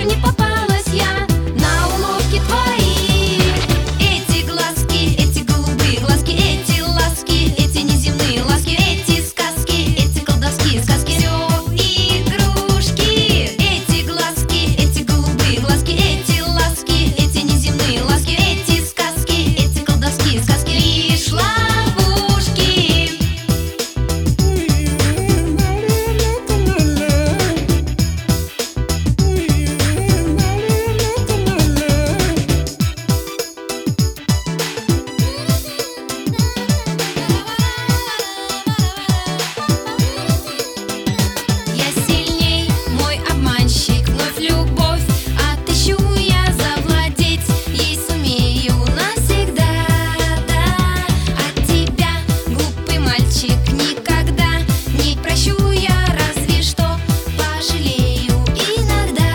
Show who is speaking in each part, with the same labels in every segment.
Speaker 1: больше не попалась я на уловки твои. Эти глазки, эти голубые глазки, эти ласки, эти неземные ласки, эти сказки, эти колдовские сказки, все игрушки. Эти глазки, эти голубые глазки, эти ласки, эти неземные ласки, эти сказки, эти колдовские сказки, лишь ловушки. Я сильней, мой обманщик, вновь любовь отыщу я, завладеть ей сумею навсегда. Да, от тебя, глупый мальчик, никогда не прощу я, разве что пожалею иногда.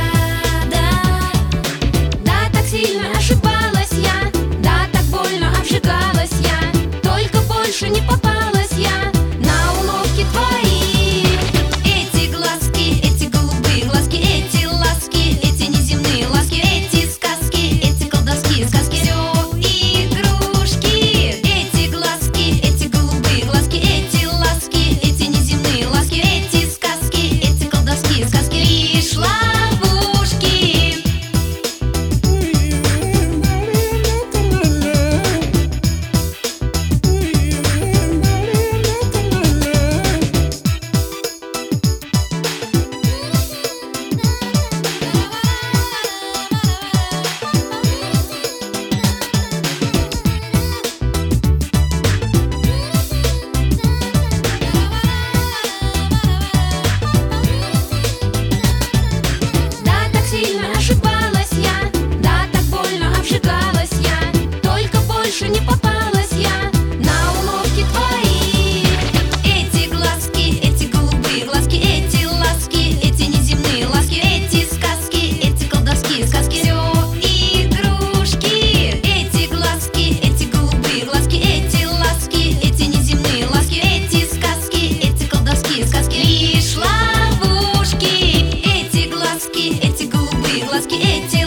Speaker 1: Да, так сильно ошибалась я, да, так больно обжигалась я, только больше не попалась я на уловки твои. Эти глазки, эти голубые глазки, эти ласки, эти неземные ласки, эти сказки, эти колдовские сказки, все игрушки. Эти глазки, эти голубые глазки, эти ласки, эти неземные ласки, эти сказки, эти колдовские сказки, лишь ловушки. Да, так сильно ошибалась я, да, так больно обжигалась я, только больше не попалась я на уловки твои. Эти глазки, эти голубые глазки, эти ласки, эти неземные ласки, эти сказки, эти колдовские сказки, все игрушки. Эти глазки, эти голубые глазки, эти ласки, эти неземные ласки, эти сказки, эти колдовские сказки, лишь ловушки. Эти глазки, эти голубые глазки, эти